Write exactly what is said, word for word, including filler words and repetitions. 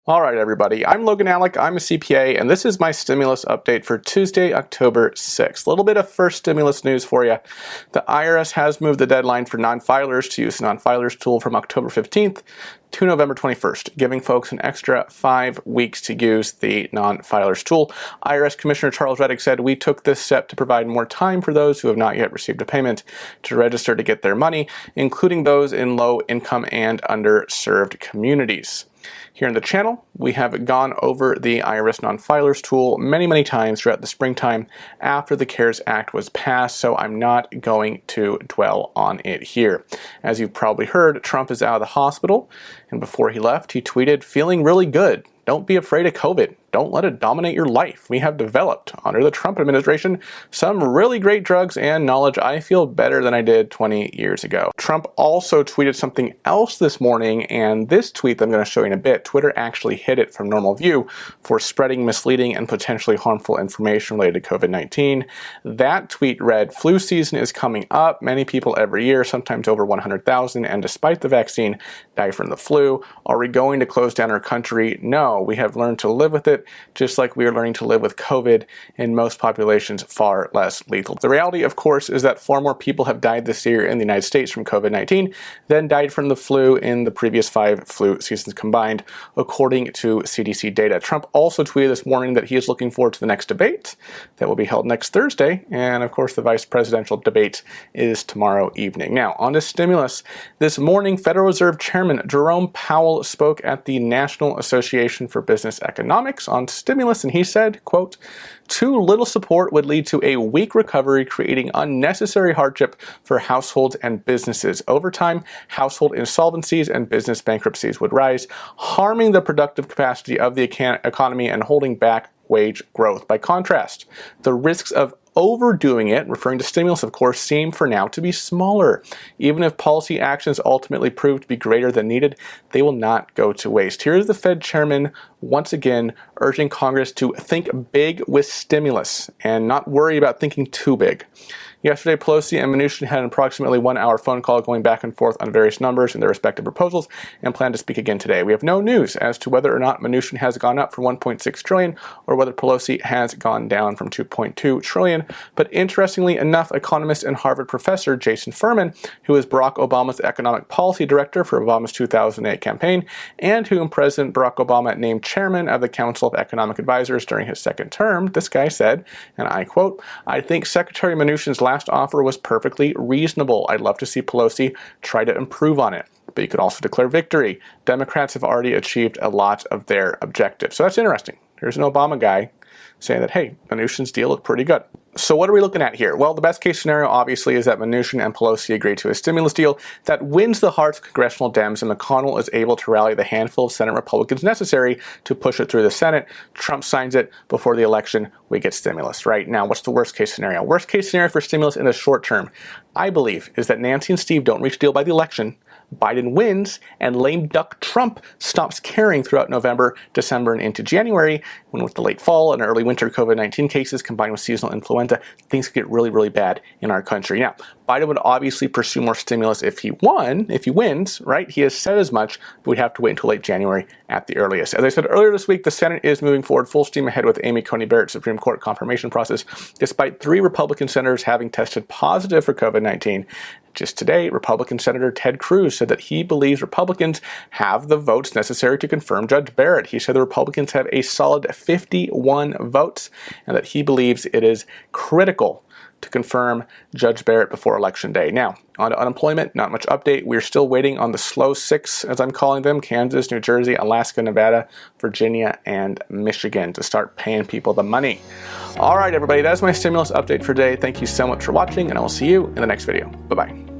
All right, everybody. I'm Logan Alec. I'm a C P A, and this is my stimulus update for Tuesday, October sixth. A little bit of first stimulus news for you. The I R S has moved the deadline for non-filers to use the non-filers tool from October fifteenth to November twenty-first, giving folks an extra five weeks to use the non-filers tool. I R S Commissioner Charles Rettig said, "We took this step to provide more time for those who have not yet received a payment to register to get their money, including those in low-income and underserved communities." Here in the channel, we have gone over the I R S non-filers tool many, many times throughout the springtime after the CARES Act was passed, so I'm not going to dwell on it here. As you've probably heard, Trump is out of the hospital, and before he left, he tweeted, "Feeling really good. Don't be afraid of COVID. Don't let it dominate your life. We have developed, under the Trump administration, some really great drugs and knowledge. I feel better than I did twenty years ago." Trump also tweeted something else this morning, and this tweet that I'm going to show you in a bit, Twitter actually hid it from normal view for spreading misleading and potentially harmful information related to COVID nineteen. That tweet read, "Flu season is coming up. Many people every year, sometimes over one hundred thousand, and despite the vaccine, die from the flu. Are we going to close down our country? No, we have learned to live with it, just like we are learning to live with COVID, in most populations far less lethal." The reality, of course, is that far more people have died this year in the United States from COVID nineteen than died from the flu in the previous five flu seasons combined, according to C D C data. Trump also tweeted this morning that he is looking forward to the next debate that will be held next Thursday, and of course the vice presidential debate is tomorrow evening. Now, on to stimulus. This morning, Federal Reserve Chairman Jerome Powell spoke at the National Association for Business Economics on stimulus, and he said, quote, "Too little support would lead to a weak recovery, creating unnecessary hardship for households and businesses. Over time, household insolvencies and business bankruptcies would rise, harming the productive capacity of the economy and holding back wage growth. By contrast, the risks of overdoing it," referring to stimulus, of course, "seem for now to be smaller. Even if policy actions ultimately prove to be greater than needed, they will not go to waste." Here's the Fed chairman once again urging Congress to think big with stimulus and not worry about thinking too big. Yesterday, Pelosi and Mnuchin had an approximately one-hour phone call going back and forth on various numbers and their respective proposals, and plan to speak again today. We have no news as to whether or not Mnuchin has gone up from one point six trillion dollars or whether Pelosi has gone down from two point two trillion dollars. But interestingly enough, economist and Harvard professor Jason Furman, who is Barack Obama's economic policy director for Obama's two thousand eight campaign, and whom President Barack Obama named chairman of the Council of Economic Advisors during his second term, this guy said, and I quote, "I think Secretary Mnuchin's last offer was perfectly reasonable. I'd love to see Pelosi try to improve on it. But you could also declare victory. Democrats have already achieved a lot of their objectives." So that's interesting. Here's an Obama guy saying that, hey, Mnuchin's deal looked pretty good. So what are we looking at here? Well, the best case scenario, obviously, is that Mnuchin and Pelosi agree to a stimulus deal that wins the hearts of congressional Dems, and McConnell is able to rally the handful of Senate Republicans necessary to push it through the Senate. Trump signs it before the election. We get stimulus, right? Now, what's the worst case scenario? Worst case scenario for stimulus in the short term, I believe, is that Nancy and Steve don't reach a deal by the election, Biden wins, and lame duck Trump stops caring throughout November, December, and into January, when with the late fall and early winter COVID nineteen cases combined with seasonal influenza, things could get really, really bad in our country. Now, Biden would obviously pursue more stimulus if he won, if he wins, right? He has said as much, but we'd have to wait until late January at the earliest. As I said earlier this week, the Senate is moving forward full steam ahead with Amy Coney Barrett's Supreme Court confirmation process, despite three Republican senators having tested positive for COVID nineteen. Just today, Republican Senator Ted Cruz said that he believes Republicans have the votes necessary to confirm Judge Barrett. He said the Republicans have a solid fifty-one votes, and that he believes it is critical to confirm Judge Barrett before Election Day. Now, on to unemployment, not much update. We're still waiting on the slow six, as I'm calling them, Kansas, New Jersey, Alaska, Nevada, Virginia, and Michigan, to start paying people the money. All right, everybody, that's my stimulus update for today. Thank you so much for watching, and I will see you in the next video. Bye-bye.